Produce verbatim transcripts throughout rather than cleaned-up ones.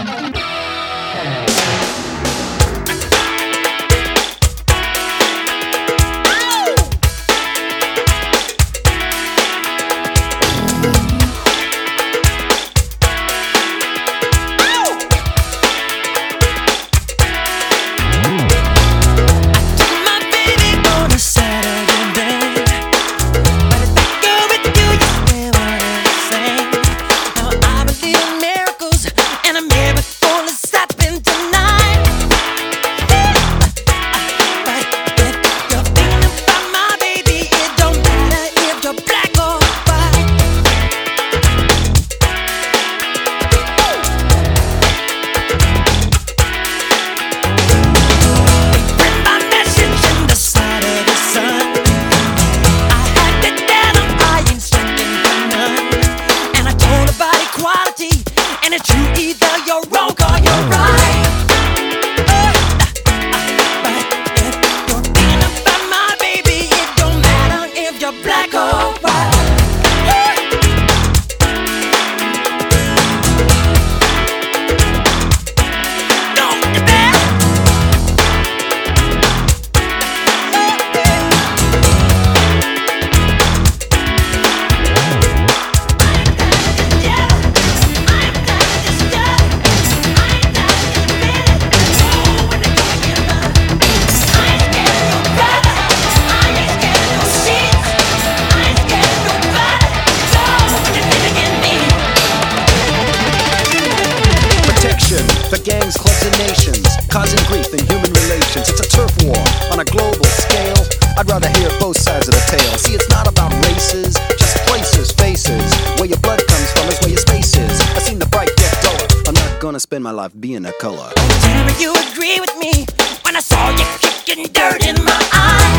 The gangs, clubs, and nations, causing grief in human relations. It's a turf war on a global scale. I'd rather hear both sides of the tale. See, it's not about races, just places, faces. Where your blood comes from is where your space is. I've seen the bright get duller. I'm not gonna spend my life being a color. Tell me you agree with me when I saw you kicking dirt in my eye.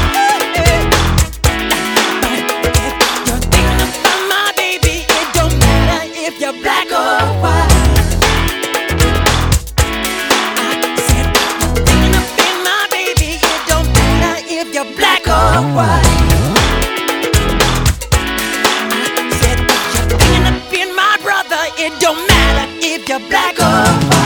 You're thinking about my baby. It don't matter if you're black or white. Black or white. I said, you're thinking of being my brother. It don't matter if you're black or white.